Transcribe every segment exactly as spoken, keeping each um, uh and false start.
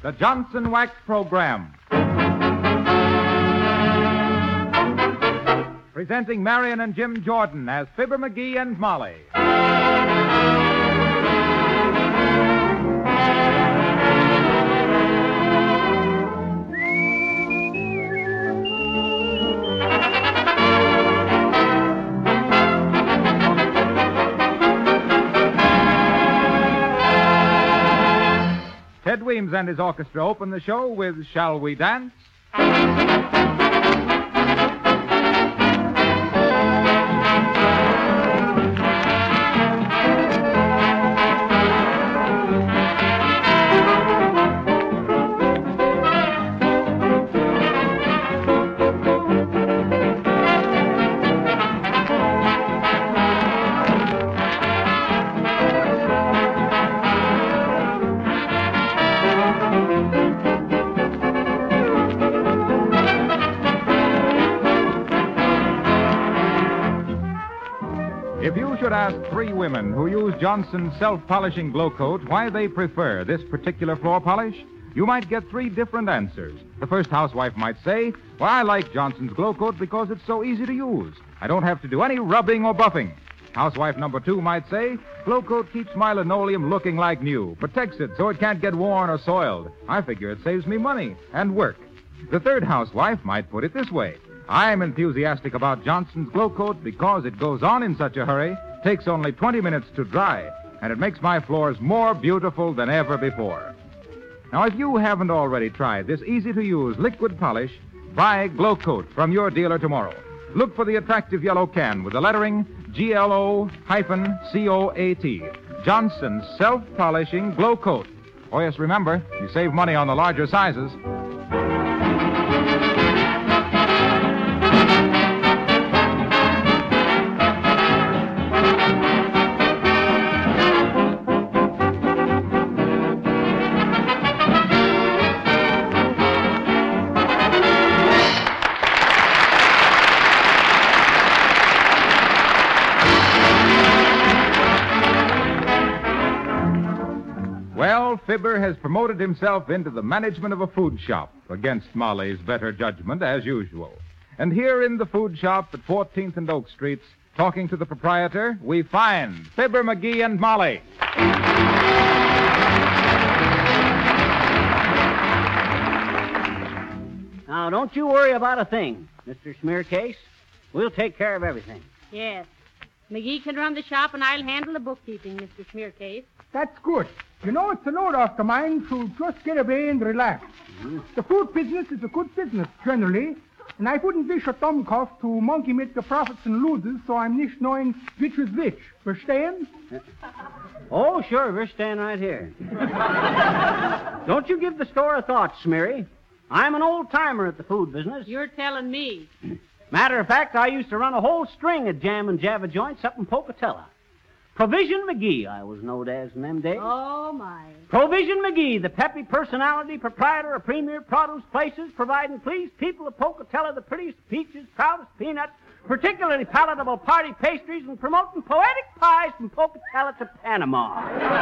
the Johnson Wax Program. Presenting Marion and Jim Jordan as Fibber McGee and Molly. Ted Weems and his orchestra open the show with Shall We Dance? If you should ask three women who use Johnson's self-polishing glow coat why they prefer this particular floor polish, you might get three different answers. The first housewife might say, well, I like Johnson's glow coat because it's so easy to use. I don't have to do any rubbing or buffing. Housewife number two might say, glow coat keeps my linoleum looking like new, protects it so it can't get worn or soiled. I figure it saves me money and work. The third housewife might put it this way. I'm enthusiastic about Johnson's glow coat because it goes on in such a hurry, takes only twenty minutes to dry, and it makes my floors more beautiful than ever before. Now, if you haven't already tried this easy-to-use liquid polish, buy Glow Coat from your dealer tomorrow. Look for the attractive yellow can with the lettering G L O C O A T. Johnson's Self-Polishing Glow Coat. Oh, yes, remember, you save money on the larger sizes. Well, Fibber has promoted himself into the management of a food shop, against Molly's better judgment, as usual. And here in the food shop at fourteenth and Oak Streets, talking to the proprietor, we find Fibber McGee and Molly. Now, don't you worry about a thing, Mister Smearcase. We'll take care of everything. Yes. McGee can run the shop, and I'll handle the bookkeeping, Mister Smearcase. That's good. You know, it's a load off the mind to just get away and relax. Mm-hmm. The food business is a good business, generally, and I wouldn't wish a thumbcuff to monkey mit the profits and losses, so I'm nicht knowing which is which. Verstehen? Oh, sure, we're staying right here. Don't you give the store a thought, Smeary. I'm an old-timer at the food business. You're telling me. Matter of fact, I used to run a whole string of jam and java joints up in Pocatello. Provision McGee, I was known as in them days. Oh, my. Provision McGee, the peppy personality proprietor of premier produce places, providing pleased people of Pocatello the prettiest peaches, proudest peanuts, particularly palatable party pastries, and promoting poetic pies from Pocatello to Panama.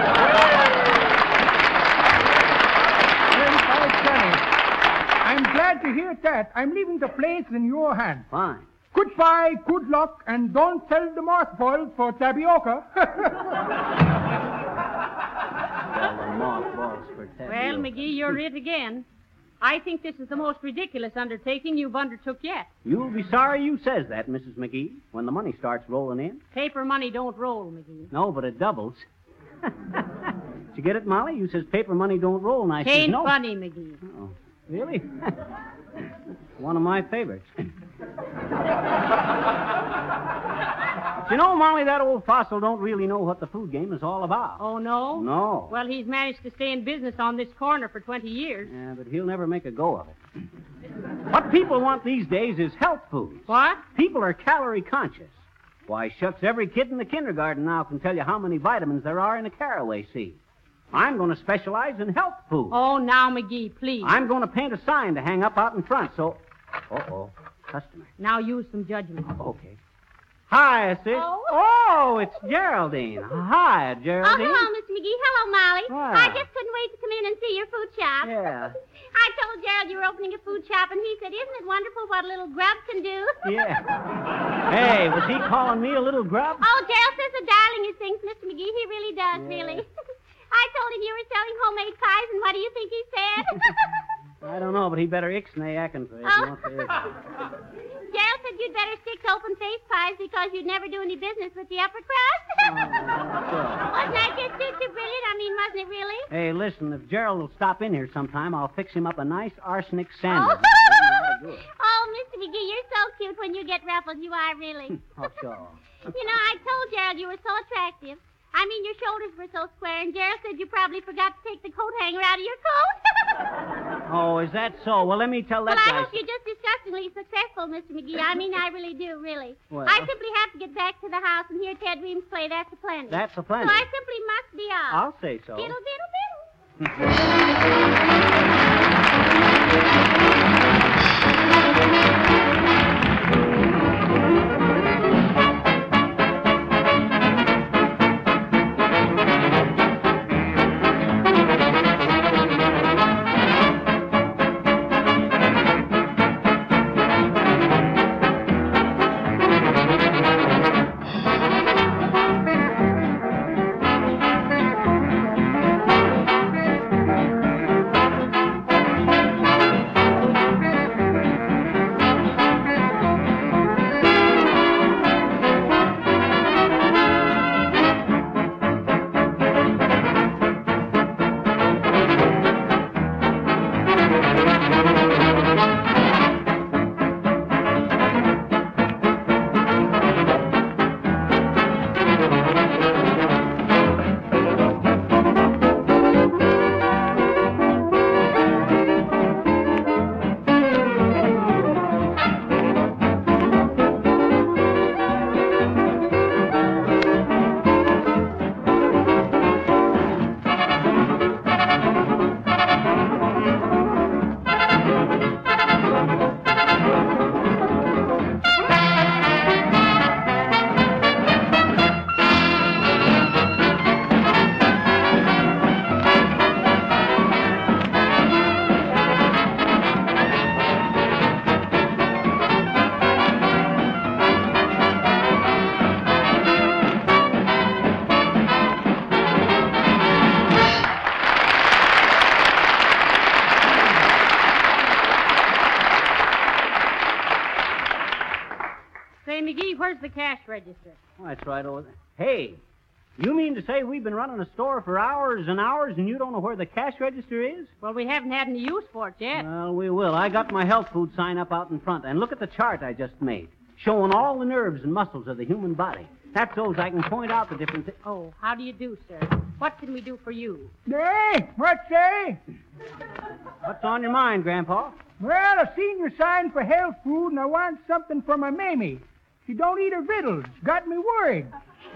I'm glad to hear that. I'm leaving the place in your hands. Fine. Goodbye, good luck, and don't sell the mothballs for tapioca. Sell the mothballs for tapioca. Well, McGee, you're it again. I think this is the most ridiculous undertaking you've undertook yet. You'll be sorry you says that, Missus McGee, when the money starts rolling in. Paper money don't roll, McGee. No, but it doubles. Did you get it, Molly? You says paper money don't roll, and I says Ain't no. funny, McGee. Oh, really? One of my favorites. But you know, Molly, that old fossil don't really know what the food game is all about. Oh, no? No. Well, he's managed to stay in business on this corner for twenty years. Yeah, but he'll never make a go of it. What people want these days is health foods. What? People are calorie conscious. Why, shucks, every kid in the kindergarten now can tell you how many vitamins there are in a caraway seed. I'm going to specialize in health food. Oh, now, McGee, please. I'm going to paint a sign to hang up out in front, so... Uh-oh. Customer. Now use some judgment. Okay. Hi, sis. Oh. Oh, it's Geraldine. Hi, Oh, Geraldine. hello, Mister McGee. Hello, Molly. Hi. I just couldn't wait to come in and see your food shop. Yeah. I told Gerald you were opening a food shop, and he said, isn't it wonderful what a little grub can do? Yeah. Hey, was he calling me a little grub? Oh, Gerald says the darlingest things, Mister McGee. He really does, Yeah. really. I told him you were selling homemade pies, and what do you think he said? I don't know, but he better ixnay acting for it. Oh. Won't they? Gerald said you'd better stick to open-faced pies because you'd never do any business with the upper crust. Wasn't that just too, too brilliant? I mean, wasn't it really? Hey, listen, if Gerald will stop in here sometime, I'll fix him up a nice arsenic sandwich. Oh, oh Mister McGee, you're so cute when you get ruffled. You are, really. Oh, sure. You know, I told Gerald you were so attractive. I mean, your shoulders were so square, and Gerald said you probably forgot to take the coat hanger out of your coat. Oh, is that so? Well, let me tell that well, guy. I hope you're just disgustingly successful, Mister McGee. I mean, I really do, really. Well. I simply have to get back to the house and hear Ted Reams play That's a Plenty. That's a So plenty. I simply must be off. I'll say so. Diddle, diddle, diddle. Say, McGee, where's the cash register? Oh, that's right over there. Hey, you mean to say we've been running a store for hours and hours and you don't know where the cash register is? Well, we haven't had any use for it yet. Well, we will. I got my health food sign up out in front. And look at the chart I just made, showing all the nerves and muscles of the human body. That's so I can point out the different things. Oh, how do you do, sir? What can we do for you? Hey, what say? What's on your mind, Grandpa? Well, I seen your sign for health food, and I want something for my Mamie. She don't eat her victuals. Got me worried.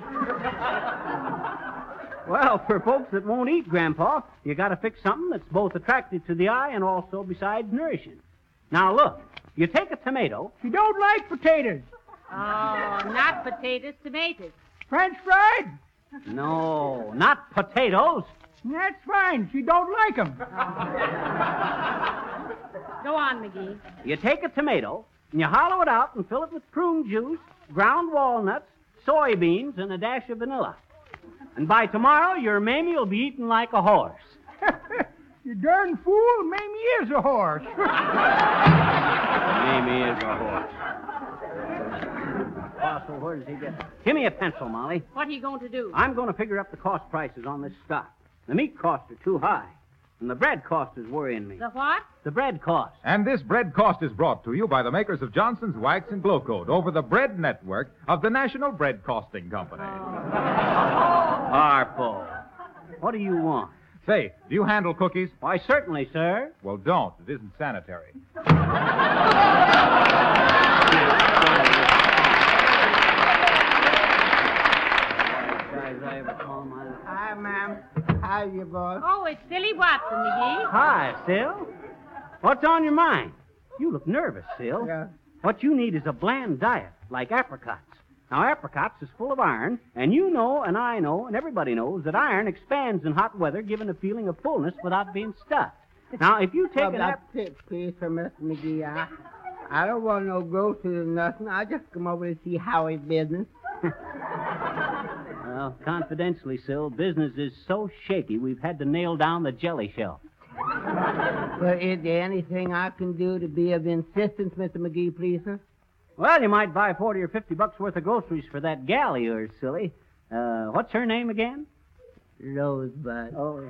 Well, for folks that won't eat, Grandpa, you got to fix something that's both attractive to the eye and also, besides, nourishing. Now, look, you take a tomato. She don't like potatoes. Oh, not potatoes, tomatoes. French fried? No, not potatoes. That's fine. She don't like them. Go on, McGee. You take a tomato, and you hollow it out and fill it with prune juice, ground walnuts, soybeans, and a dash of vanilla. And by tomorrow, your Mamie will be eating like a horse. You darn fool. Mamie is a horse. Mamie is a horse. Fossil, where does he get it? Give me a pencil, Molly. What are you going to do? I'm going to figure up the cost prices on this stock. The meat costs are too high, and the bread cost is worrying me. The what? The bread cost. And this bread cost is brought to you by the makers of Johnson's Wax and Glow Coat over the bread network of the National Bread Costing Company. Harpo. What do you want? Say, do you handle cookies? Why, certainly, sir. Well, don't. It isn't sanitary. Hi, ma'am. How you, boss? Oh, it's Silly Watson, McGee. Hi, Sil. What's on your mind? You look nervous, Sil. Yeah. What you need is a bland diet, like apricots. Now, apricots is full of iron, and you know and I know and everybody knows that iron expands in hot weather, giving a feeling of fullness without being stuffed. Now, if you take well, an that's ap- it, please, for Mister McGee. I, I don't want no groceries or nothing. I just come over to see Howie's business. Well, confidentially, Sil, business is so shaky we've had to nail down the jelly shelf. Well, is there anything I can do to be of assistance, Mister McGee, please, sir? Well, you might buy forty or fifty bucks worth of groceries for that gal of yours, silly. Uh, what's her name again? Rosebud. Oh.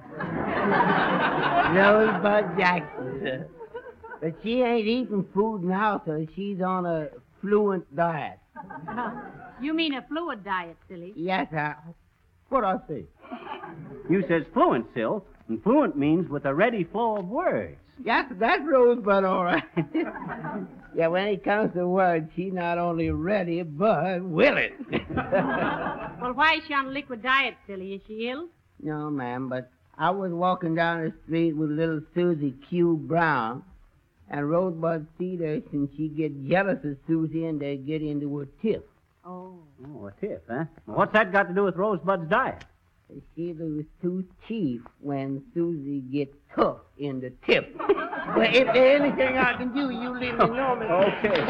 Rosebud Jackson, sir. But she ain't eating food now, sir. She's on a fluent diet. You mean a fluid diet, silly? Yes, I... What I say? You says fluent, Sil, and fluent means with a ready flow of words. Yes, that's Rosebud, all right. Yeah, when it comes to words, she's not only ready, but willing. Well, why is she on a liquid diet, silly? Is she ill? No, ma'am, but I was walking down the street with little Susie Q. Brown, and Rosebud see her, and she get jealous of Susie, and they get into a tiff. Oh. Oh, a tip, huh? What's that got to do with Rosebud's diet? She was too chief when Susie gets tough in the tip. But if there's anything I can do, you let me know, Mister Okay.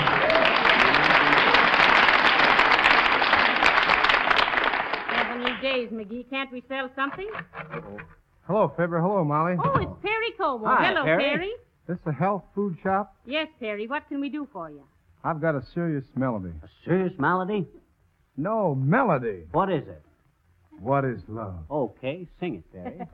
Heavenly days, McGee. Can't we sell something? Hello, Fibber. Hello, Molly. Oh, it's Perry Como. Hi, Hello, Perry. Perry. This a health food shop? Yes, Perry. What can we do for you? I've got a serious melody. A serious malady? No, melody. What is it? What is love? Okay, sing it, Perry.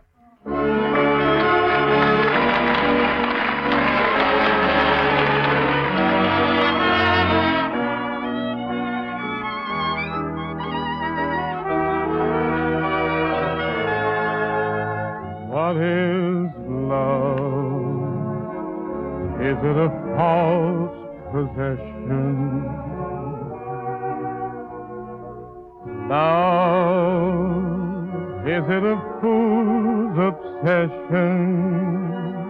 What is love? Is it a false possession? Love, is it a fool's obsession?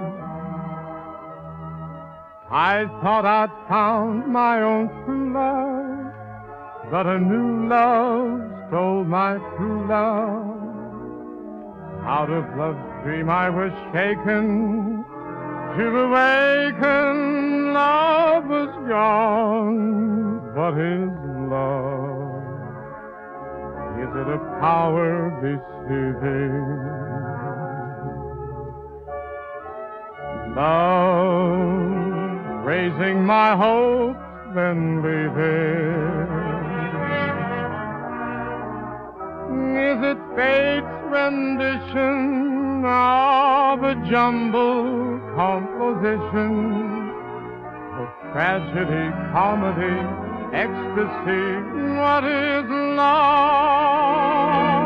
I thought I'd found my own true love, but a new love stole my true love. Out of love's dream I was shaken, to awaken, love was gone. What is love? Is it a power deceiving? Love, raising my hopes, then leaving. Is it fate's rendition of a jumbled composition of tragedy, comedy, ecstasy? What is love?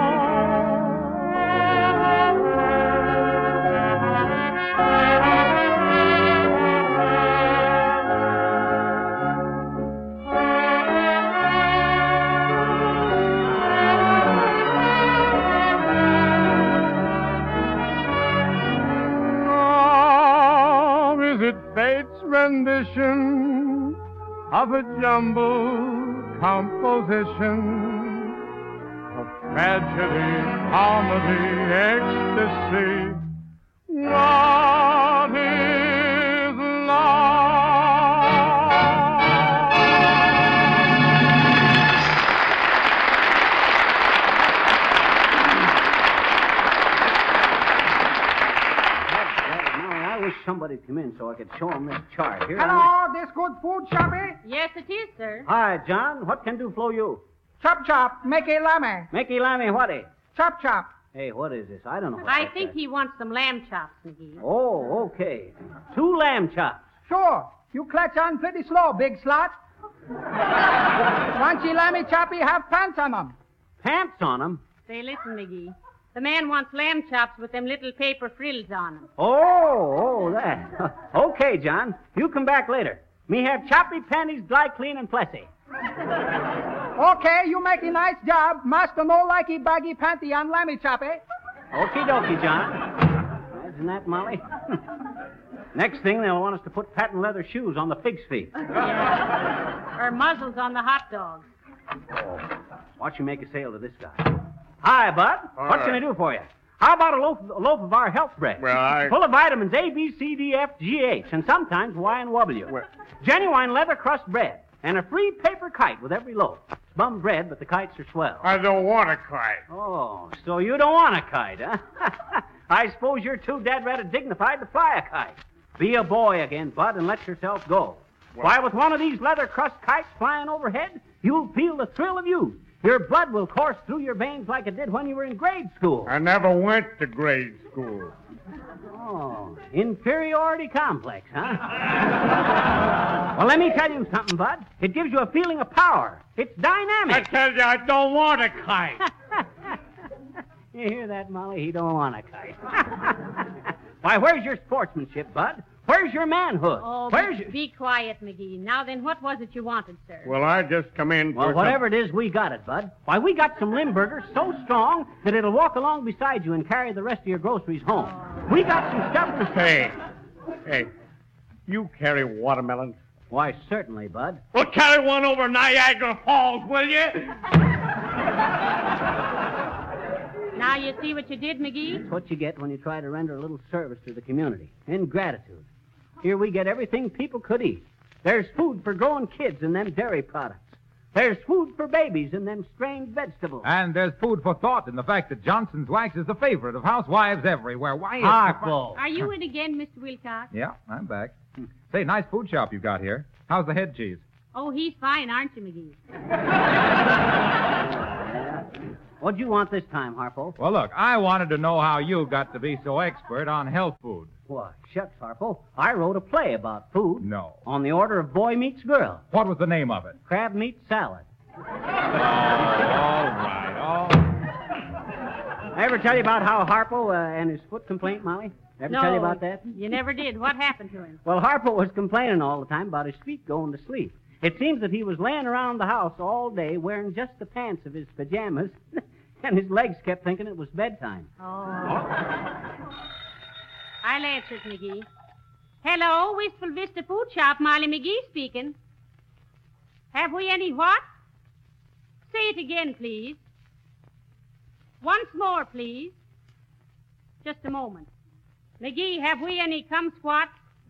Fate's rendition of a jumbled composition of tragedy, comedy, ecstasy. What is love? I wish somebody'd come in so I could show them this chart. Here, Hello, this good food shop, eh? Yes, it is, sir. Hi, John. What can do flow you? Chop chop, make a lame. Mickey Lammy, whatty? Chop chop. Hey, what is this? I don't know what I that think is. he wants some lamb chops, McGee. Oh, okay. Two lamb chops. Sure, you clutch on pretty slow, big slot. Once you lammy choppy, have pants on them. Pants on them? Say, listen, McGee. The man wants lamb chops with them little paper frills on them. Oh, oh, that. Okay, John. You come back later. Me have choppy panties, dry clean, and plessy. Okay, you make a nice job. Master no likey baggy panty on lammy chop, eh? Okie dokie, John. Imagine that, Molly. Next thing, they'll want us to put patent leather shoes on the pig's feet. Yeah. Or muzzles on the hot dogs. Oh, watch you make a sale to this guy. Hi, Bud. All what right. can I do for you? How about a loaf, a loaf of our health bread? Well, I- Full of vitamins A, B, C, D, F, G, H, and sometimes Y and W. Well- Genuine leather crust bread. And a free paper kite with every loaf. It's bum bread, but the kites are swell. I don't want a kite. Oh, so you don't want a kite, huh? I suppose you're too dead rather dignified to fly a kite. Be a boy again, Bud, and let yourself go. Why, with one of these leather crust kites flying overhead, you'll feel the thrill of youth. Your blood will course through your veins like it did when you were in grade school. I never went to grade school. Oh, inferiority complex, huh? Well, let me tell you something, Bud. It gives you a feeling of power. It's I dynamic. tell you, I don't want a kite. You hear that, Molly? He don't want a kite. Why, where's your sportsmanship, Bud? Where's your manhood? Oh, Where's be, your... be quiet, McGee. Now then, what was it you wanted, sir? Well, I just come in Well, for whatever it is, we got it, Bud. Why, we got some Limburgers so strong that it'll walk along beside you and carry the rest of your groceries home. We got some stuff some... to... Hey, hey, you carry watermelons? Why, certainly, Bud. Well, carry one over Niagara Falls, will you? Now you see what you did, McGee? It's what you get when you try to render a little service to the community. Ingratitude. Here we get everything people could eat. There's food for growing kids in them dairy products. There's food for babies in them strange vegetables. And there's food for thought in the fact that Johnson's Wax is the favorite of housewives everywhere. Why is Harpo. Are you in again, Mister Wilcox? Yeah, I'm back. Say, nice food shop you got here. How's the head cheese? Oh, he's fine, aren't you, McGee? What'd you want this time, Harpo? Well, look, I wanted to know how you got to be so expert on health food. Why, shucks, Harpo. I wrote a play about food. No. On the order of boy meets girl. What was the name of it? Crab meets salad. Oh, all right. Oh. I ever tell you about how Harpo uh, and his foot complaint, Molly? Ever no, tell you about that? You never did. What happened to him? Well, Harpo was complaining all the time about his feet going to sleep. It seems that he was laying around the house all day wearing just the pants of his pajamas, and his legs kept thinking it was bedtime. Oh. I'll answer it, McGee. Hello, Wistful Vista Food Shop. Molly McGee speaking. Have we any what? Say it again, please. Once more, please. Just a moment. McGee, have we any cum squat?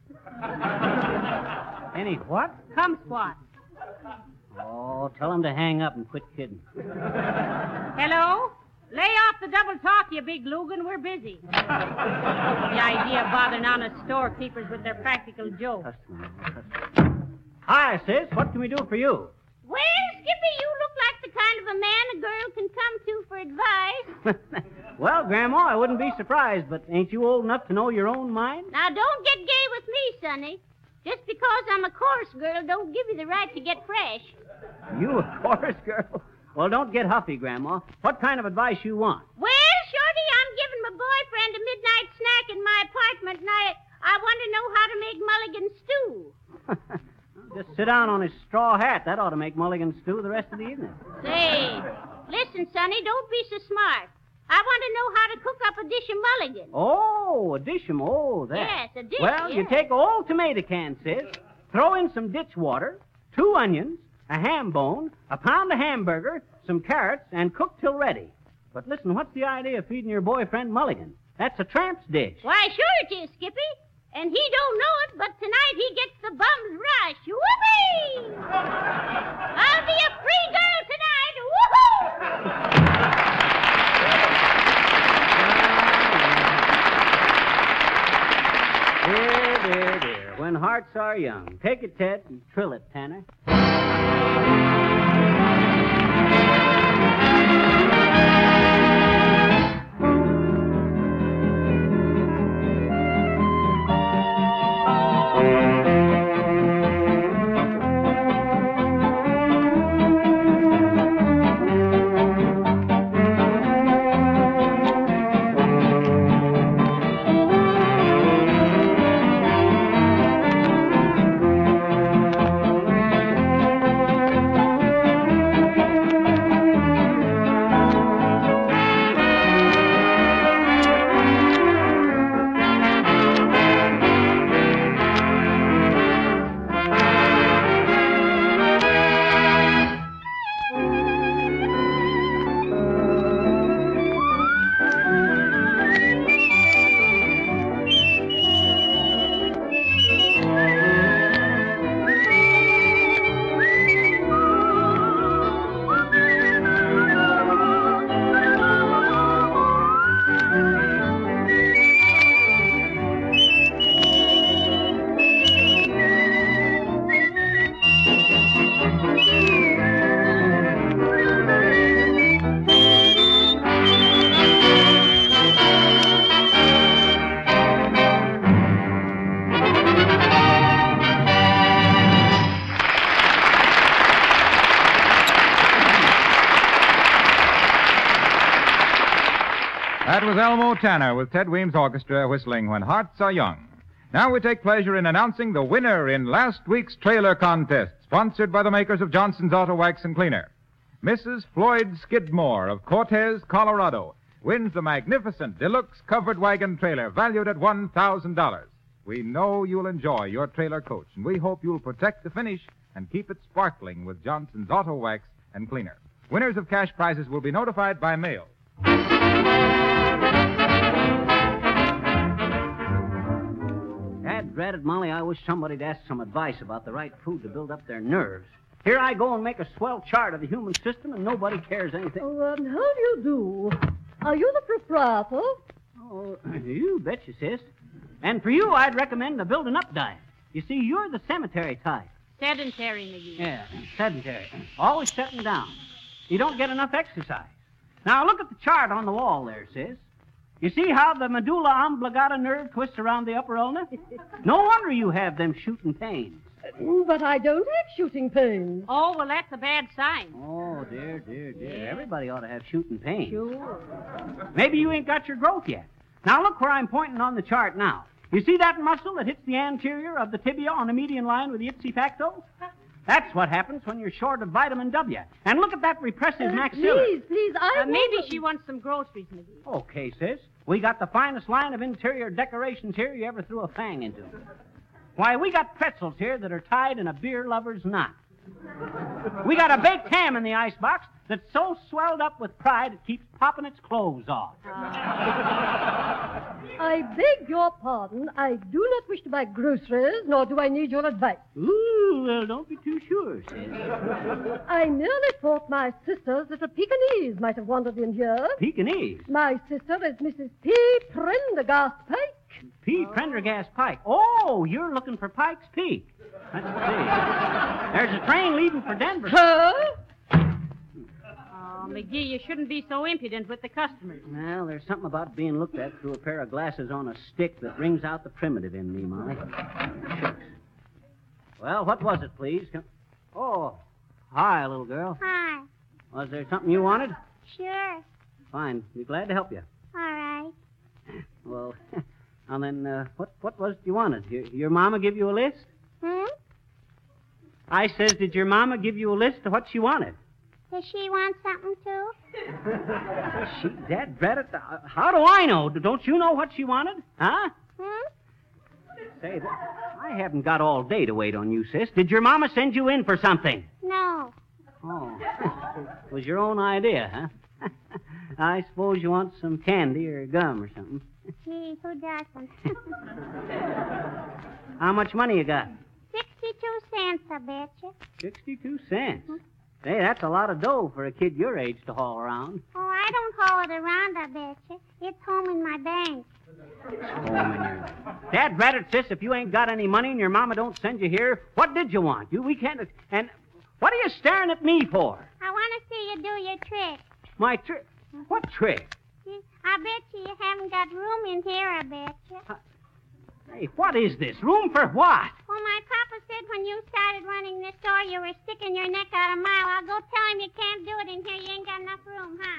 Any what? Cum squat. Oh, tell him to hang up and quit kidding. Hello? Lay off the double talk, you big Lugan. We're busy. The idea of bothering honest storekeepers with their practical jokes. Customer, customer. Hi, sis. What can we do for you? Well, Skippy, you look like the kind of a man a girl can come to for advice. Well, Grandma, I wouldn't be surprised, but ain't you old enough to know your own mind? Now, don't get gay with me, Sonny. Just because I'm a chorus girl don't give you the right to get fresh. You a chorus girl? Well, don't get huffy, Grandma. What kind of advice you want? Well, Shorty, I'm giving my boyfriend a midnight snack in my apartment, and I, I want to know how to make mulligan stew. Just sit down on his straw hat. That ought to make mulligan stew the rest of the evening. Say, listen, Sonny, don't be so smart. I want to know how to cook up a dish of mulligan. Oh, a dish of oh, that. Yes, a dish, Well, you yes. take an old tomato can, sis, throw in some ditch water, two onions, a ham bone, a pound of hamburger, some carrots, and cook till ready. But listen, what's the idea of feeding your boyfriend mulligan? That's a tramp's dish. Why, sure it is, Skippy. And he don't know it, but tonight he gets the bum's rush. Whoopee! I'll be a free girl tonight. Woohoo! Dear, dear, dear. When hearts are young. Take it, Ted, and trill it, Tanner. That was Elmo Tanner with Ted Weems Orchestra whistling When Hearts Are Young. Now we take pleasure in announcing the winner in last week's trailer contest, sponsored by the makers of Johnson's Auto Wax and Cleaner. Missus Floyd Skidmore of Cortez, Colorado, wins the magnificent deluxe covered wagon trailer valued at one thousand dollars. We know you'll enjoy your trailer coach, and we hope you'll protect the finish and keep it sparkling with Johnson's Auto Wax and Cleaner. Winners of cash prizes will be notified by mail. Dad dreaded Molly, I wish somebody'd ask some advice about the right food to build up their nerves. Here I go and make a swell chart of the human system, and nobody cares anything. Oh, um, how do you do? Are you the proprietor? Oh, you betcha, sis. And for you, I'd recommend the building up diet. You see, you're the cemetery type. Sedentary, McGee. Yeah, sedentary. Always sitting down. You don't get enough exercise. Now, look at the chart on the wall there, sis. You see how the medulla oblongata nerve twists around the upper ulna? No wonder you have them shooting pains. But I don't have shooting pains. Oh, well, that's a bad sign. Oh, dear, dear, dear. Everybody ought to have shooting pains. Sure. Maybe you ain't got your growth yet. Now, look where I'm pointing on the chart now. You see that muscle that hits the anterior of the tibia on the median line with the ipsi facto? That's what happens when you're short of vitamin W. And look at that repressive Uh, maxilla. please, please, I Uh, maybe want- she wants some groceries, McGee. Okay, sis. We got the finest line of interior decorations here you ever threw a fang into. Why, we got pretzels here that are tied in a beer lover's knot. We got a baked ham in the icebox that's so swelled up with pride it keeps popping its clothes off. I beg your pardon. I do not wish to buy groceries, nor do I need your advice. Ooh, well, don't be too sure, sis. I merely thought my sister's little Pekingese might have wandered in here. Pekingese. My sister is Missus P. Prendergast Pike. P. Prendergast Pike. Oh, you're looking for Pike's Peak. Let's see. There's a train leaving for Denver. Her? Oh, McGee, you shouldn't be so impudent with the customers. Well, there's something about being looked at through a pair of glasses on a stick that brings out the primitive in me, Molly. Shucks. Well, what was it, please? Come... Oh, hi, little girl. Hi. Was there something you wanted? Sure. Fine. Be glad to help you. All right. Well, now then, uh, what what was it you wanted? Your, your mama give you a list? Hmm? I says, did your mama give you a list of what she wanted? Does she want something, too? She, Dad, drat it. uh, How do I know? Don't you know what she wanted? Huh? Hmm? Say, th- I haven't got all day to wait on you, sis. Did your mama send you in for something? No. Oh, it was your own idea, huh? I suppose you want some candy or gum or something. Gee, who doesn't? How much money you got? Sixty-two cents, I betcha. Sixty-two cents. Hey, that's a lot of dough for a kid your age to haul around. Oh, I don't haul it around, I betcha. It's home in my bank. Home in your... Dad, rat it, sis, if you ain't got any money and your mama don't send you here, what did you want? You, we can't... And what are you staring at me for? I want to see you do your trick. My trick? What trick? See, I bet you you haven't got room in here, I betcha. Hey, what is this? Room for what? Well, my papa said when you started running this store, you were sticking your neck out a mile. I'll go tell him you can't do it in here. You ain't got enough room, huh?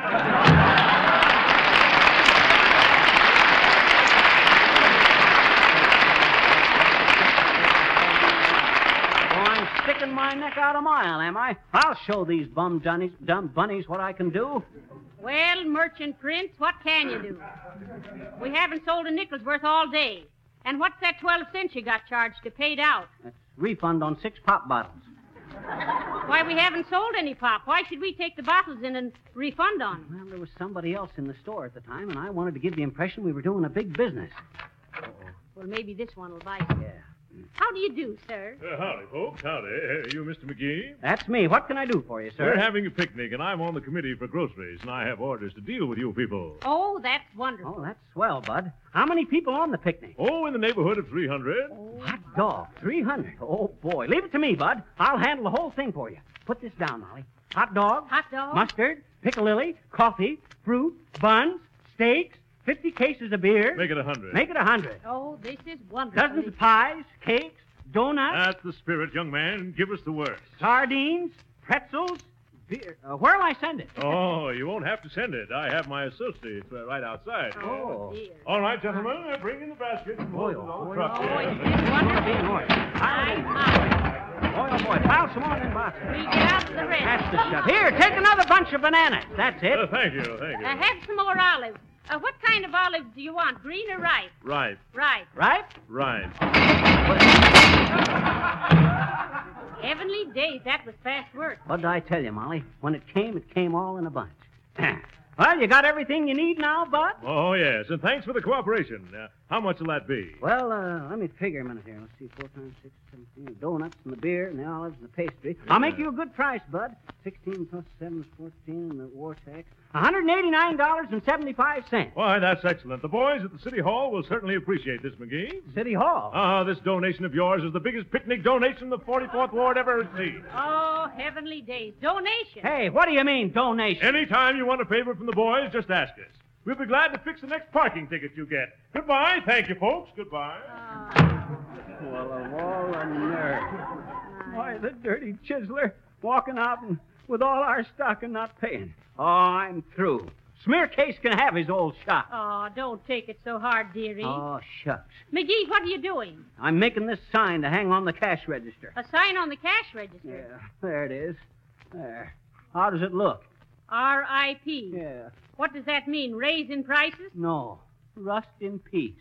Oh, I'm sticking my neck out a mile, am I? I'll show these bum dunnies, dumb bunnies what I can do. Well, Merchant Prince, what can you do? We haven't sold a nickel's worth all day. And what's that twelve cents you got charged to paid out? That's refund on six pop bottles. Why, we haven't sold any pop. Why should we take the bottles in and refund on them? Well, there was somebody else in the store at the time, and I wanted to give the impression we were doing a big business. Well, maybe this one will buy some. Yeah. How do you do, sir? Uh, howdy, folks. Howdy. Uh, you Mister McGee? That's me. What can I do for you, sir? We're having a picnic, and I'm on the committee for groceries, and I have orders to deal with you people. Oh, that's wonderful. Oh, that's swell, Bud. How many people on the picnic? Oh, in the neighborhood of three hundred. Hot dog. three hundred. Oh, boy. Leave it to me, Bud. I'll handle the whole thing for you. Put this down, Molly. Hot dog. Hot dog. Mustard. Piccalilli. Coffee. Fruit. Buns. Steaks. Fifty cases of beer. Make it a hundred. Make it a hundred. Oh, this is wonderful. Dozens of pies. Cakes. Donuts. That's the spirit, young man. Give us the works. Sardines. Pretzels. Dear, uh, where'll I send it? Oh, you won't have to send it. I have my associates uh, right outside. Oh. Dear. All right, gentlemen, uh, bring in the basket. and Boy, load it oh, on the boy, truck Oh, here. it's wonderful. Boy, My, my. oh, boy, pile some more in them boxes. We get out the rest. That's the stuff. Here, take another bunch of bananas. That's it. Uh, thank you, thank you. Uh, have some more olives. Uh, what kind of olives do you want, green or ripe? Right, Ripe. Right? right. Heavenly days, that was fast work. What did I tell you, Molly? When it came, it came all in a bunch. Well, you got everything you need now, Bud? Oh, yes, and thanks for the cooperation. Uh, how much will that be? Well, uh, let me figure a minute here. Let's see, four times six, seventeen. The donuts and the beer and the olives and the pastry. I'll make you a good price, Bud. Sixteen plus seven is fourteen, and the war tax. one hundred eighty-nine dollars and seventy-five cents. Why, that's excellent. The boys at the City Hall will certainly appreciate this, McGee. City Hall. Ah, this donation of yours is the biggest picnic donation the forty-fourth Ward ever received. Oh, heavenly days. Donation. Hey, what do you mean, donation? Anytime you want a favor from the boys, just ask us. We'll be glad to fix the next parking ticket you get. Goodbye. Thank you, folks. Goodbye. Well, of all the nerve. Why, the dirty chiseler walking out and with all our stock and not paying. Oh, I'm through. Smear Case can have his old shot. Oh, don't take it so hard, dearie. Oh, shucks. McGee, what are you doing? I'm making this sign to hang on the cash register. A sign on the cash register. Yeah, there it is. There. How does it look? R I P Yeah. What does that mean? Raise in prices? No. Rust in peace.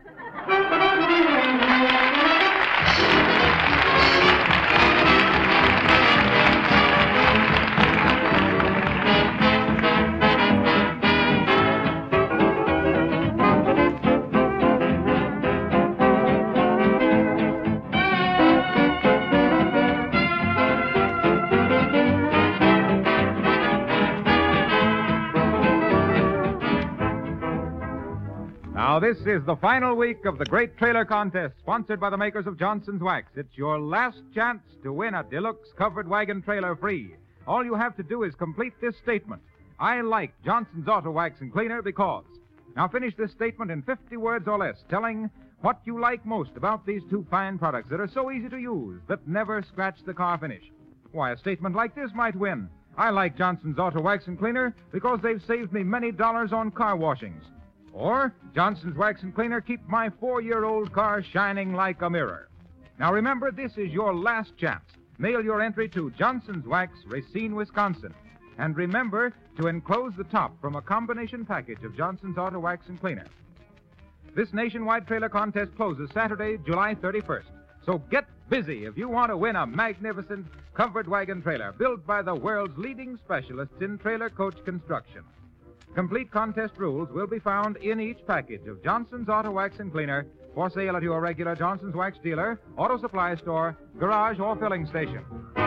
Now, this is the final week of the Great Trailer Contest, sponsored by the makers of Johnson's Wax. It's your last chance to win a deluxe covered wagon trailer free. All you have to do is complete this statement. I like Johnson's Auto Wax and Cleaner because. Now, finish this statement in fifty words or less, telling what you like most about these two fine products that are so easy to use, that never scratch the car finish. Why, a statement like this might win. I like Johnson's Auto Wax and Cleaner because they've saved me many dollars on car washings. Or, Johnson's Wax and Cleaner keep my four-year-old car shining like a mirror. Now, remember, this is your last chance. Mail your entry to Johnson's Wax, Racine, Wisconsin. And remember to enclose the top from a combination package of Johnson's Auto Wax and Cleaner. This nationwide trailer contest closes Saturday, July thirty-first. So get busy if you want to win a magnificent covered wagon trailer built by the world's leading specialists in trailer coach construction. Complete contest rules will be found in each package of Johnson's Auto Wax and Cleaner for sale at your regular Johnson's Wax dealer, auto supply store, garage, or filling station.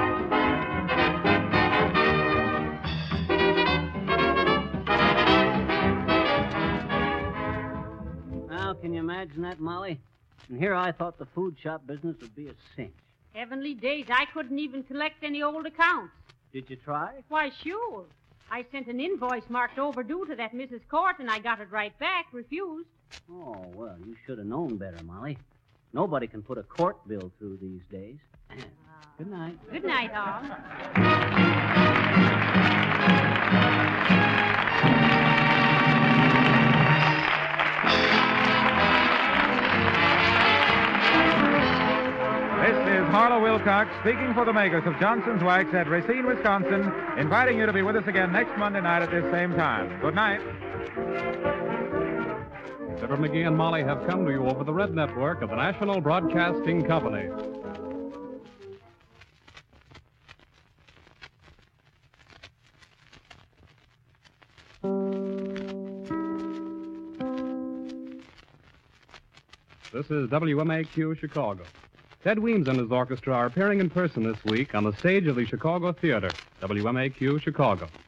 Now, can you imagine that, Molly? And here I thought the food shop business would be a cinch. Heavenly days, I couldn't even collect any old accounts. Did you try? Why, sure. I sent an invoice marked overdue to that Missus Court, and I got it right back, refused. Oh, well, you should have known better, Molly. Nobody can put a court bill through these days. Good night. Good night, all. This is Harlow Wilcox speaking for the makers of Johnson's Wax at Racine, Wisconsin, inviting you to be with us again next Monday night at this same time. Good night. Fibber McGee and Molly have come to you over the Red Network of the National Broadcasting Company. This is W M A Q Chicago. Ted Weems and his orchestra are appearing in person this week on the stage of the Chicago Theater, W M A Q Chicago.